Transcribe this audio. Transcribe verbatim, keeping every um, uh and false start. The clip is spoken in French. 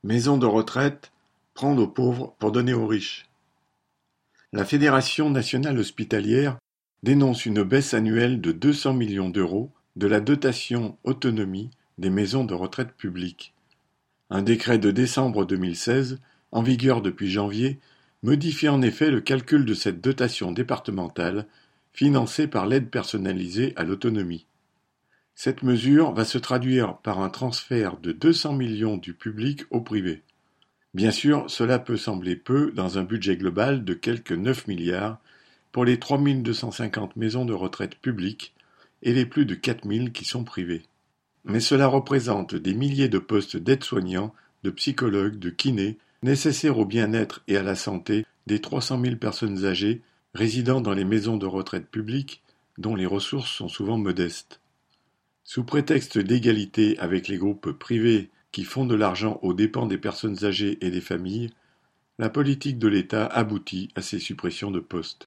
Maison de retraite, prendre aux pauvres pour donner aux riches. La Fédération nationale hospitalière dénonce une baisse annuelle de deux cents millions d'euros de la dotation autonomie des maisons de retraite publiques. Un décret de décembre deux mille seize, en vigueur depuis janvier, modifie en effet le calcul de cette dotation départementale financée par l'aide personnalisée à l'autonomie. Cette mesure va se traduire par un transfert de deux cents millions du public au privé. Bien sûr, cela peut sembler peu dans un budget global de quelque neuf milliards pour les trois mille deux cent cinquante maisons de retraite publiques et les plus de quatre mille qui sont privées. Mais cela représente des milliers de postes d'aides-soignants, de psychologues, de kinés, nécessaires au bien-être et à la santé des trois cent mille personnes âgées résidant dans les maisons de retraite publiques dont les ressources sont souvent modestes. Sous prétexte d'égalité avec les groupes privés qui font de l'argent aux dépens des personnes âgées et des familles, la politique de l'État aboutit à ces suppressions de postes.